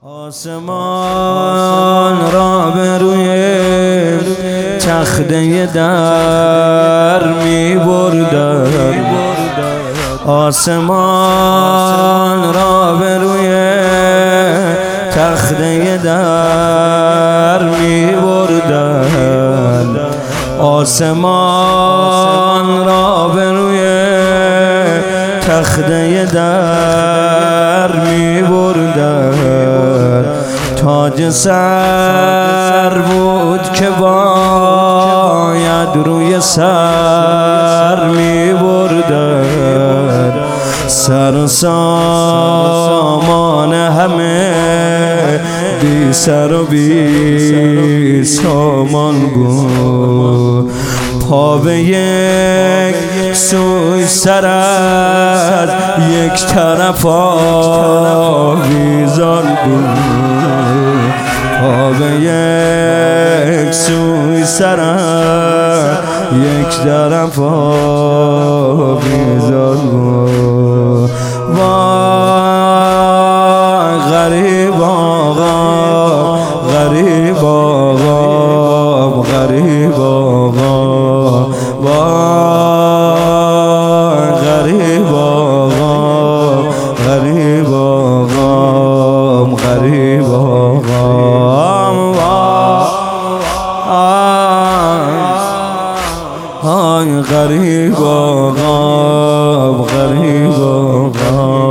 آسمان را به روی تخته در می بردم، آسمان را به روی تخته در می بردم، آسمان را به روی تخته در می بردم. تاج سر بود که باید روی سر می بردن، سر و سامان همه بی سر و بی سامان بود. پا به یک سوی سر از یک طرف آویزان بود، پا به یک سوی سر از یک طرف آویزان بود. وای غریب آقا، غریب آقا، غریب آقا، وای غریب آقا، غریب آقا، غریب آقا، وای غریب آقا، غریب آقا.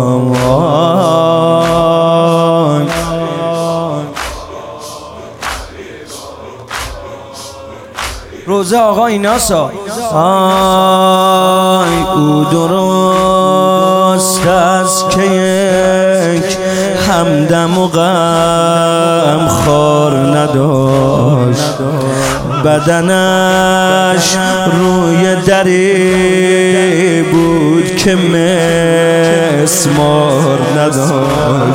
روزه آقا ایناسا او درست است که یک همدم و غم خار نداشت، بدنش روی دری بود که مسمار نداشت،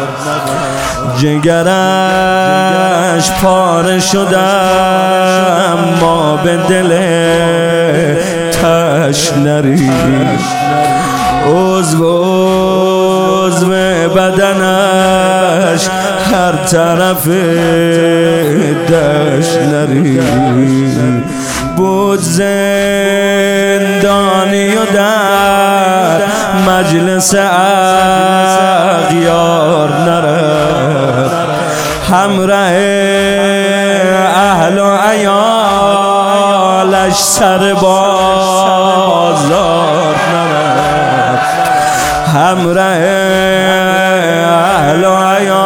جگرش پاره شده اما به دل تش نریخت، عضو بدنش هر طرف دش نریخت. بود زندانی و در مجلس اغیار نرفت، همراه اهل و عیالش سر بازار نرفت، همراه اهل و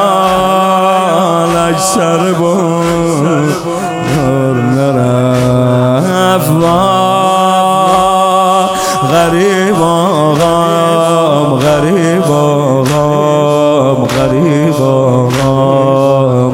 عیالش سر بازار نرفت. غریب آقام، غریب آقام، غریب آقام.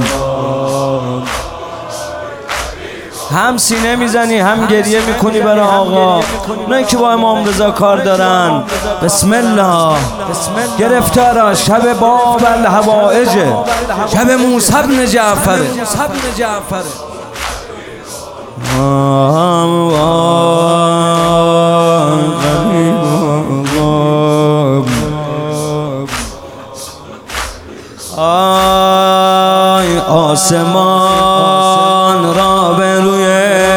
هم سینه میزنی هم گریه میکنی برای آقا، اونایی که با امام رضا کار دارن. بسم الله. گرفتارا شب باب الحوائج، شب موسی بن جعفر. آسمان را به روی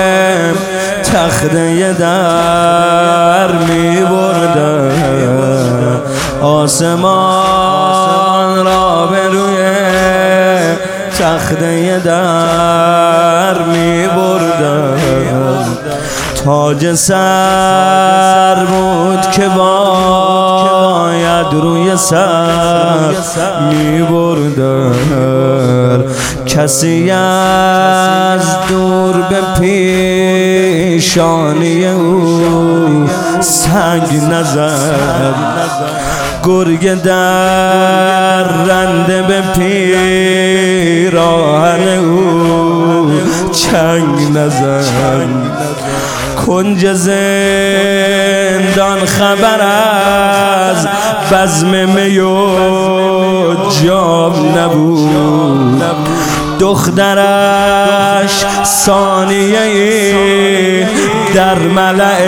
تخته در می بردم، آسمان را به روی تخته در می بردم. تاج سر بود که باید روی سر می بردن، کسی از دور به پیشانی او سنگ نزد، گرگ در رنده به پیراهن او چنگ نزد، کنج زندان خبر از بزم می و جام نبود، دخترش ثانیه در ملأ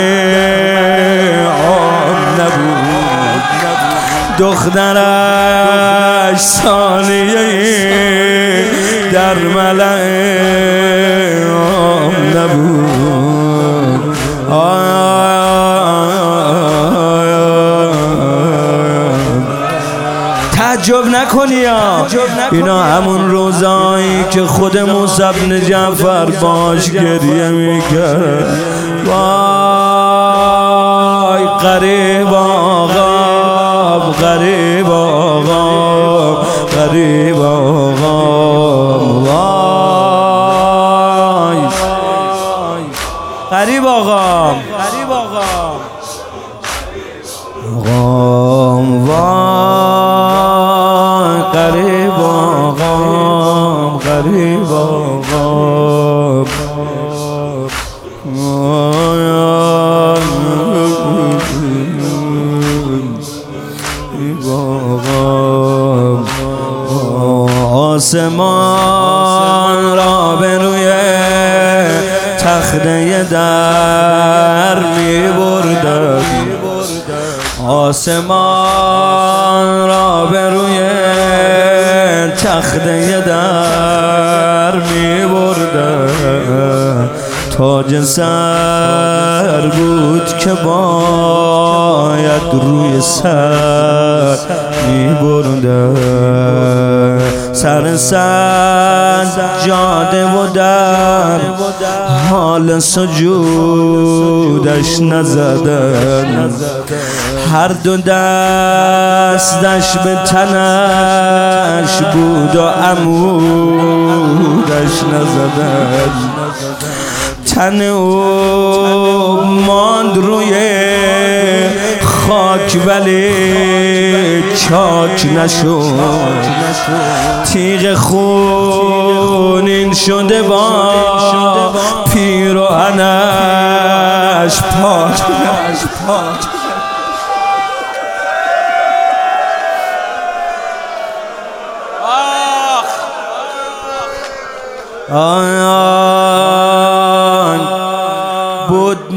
عام نبود، دخترش ثانیه ارمله نبود. تعجب نکنی یا اینا همون روزایی که خود موسی بن جعفر باش گریه میکرد. وای غریب آقا، غریب آقا، غریب آقا، وای غریب آقا، غریب آقا، وای غریب آقا، غریب آقا، آسمان را به روی تخته در می بردم، آسمان را به روی تخته در می بردم. تاج سر بود که باید روی سر می بردم. سر سجاده و در حال سجودش نزدن، هر دو دستش به تنش بود و عمودش نزدن. تن او ماند روی خاک ولی چاک نشد، تیغ خونین شده با پیراهنش پاک. بود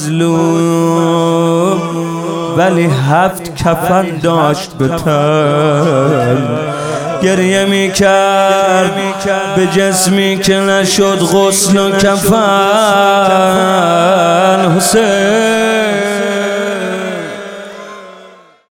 مظلوم ولی 7 کفن داشت به تن، گریه میکرد به جسمی که نشد غسل و کفن. حسین